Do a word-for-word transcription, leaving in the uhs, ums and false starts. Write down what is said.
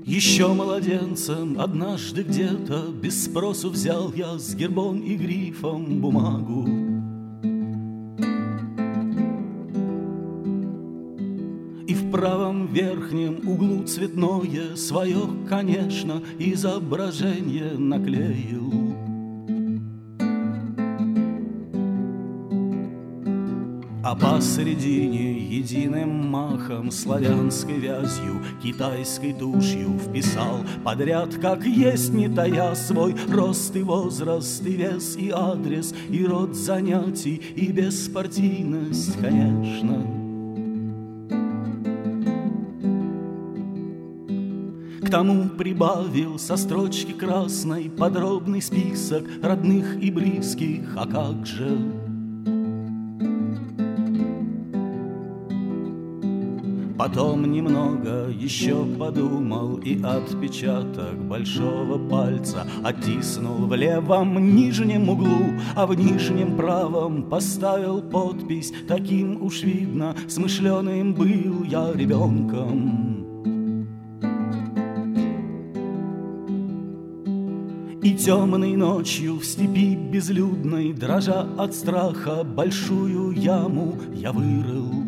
Еще младенцем однажды где-то без спросу взял я с гербом и грифом бумагу. И в правом верхнем углу цветное свое, конечно, изображение наклеил. А посередине единым махом, славянской вязью, китайской тушью вписал подряд, как есть, не тая, свой рост и возраст, и вес, и адрес, и род занятий, и беспартийность, конечно. К тому прибавил со строчки красной подробный список родных и близких, а как же? Потом немного еще подумал и отпечаток большого пальца оттиснул в левом нижнем углу, а в нижнем правом поставил подпись. Таким уж видно, смышленым был я ребенком. И темной ночью в степи безлюдной, дрожа от страха, большую яму я вырыл.